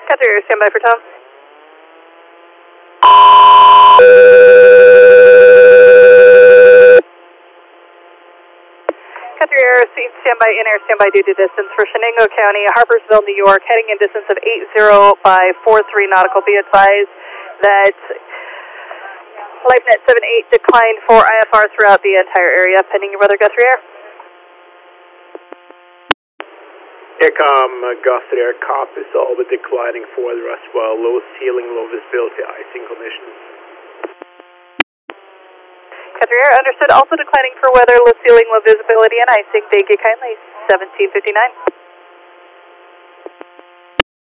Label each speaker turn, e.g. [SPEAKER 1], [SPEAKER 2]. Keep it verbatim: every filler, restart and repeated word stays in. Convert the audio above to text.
[SPEAKER 1] Catherine Air, stand by for Tom. Catherine Air, stand by in air, stand by due to distance for Shenango County, Harpersville, New York, heading in distance of eight zero by four three nautical. Be advised that LifeNet seven eight declined for I F R throughout the entire area, pending your weather, Guthrie Air.
[SPEAKER 2] Aircom, uh, Guthrie Air, copies all but declining for weather as well. Low ceiling, low visibility, icing conditions.
[SPEAKER 1] Guthrie Air, understood, also declining for weather, low ceiling, low visibility, and icing. Thank you kindly. seventeen fifty-nine.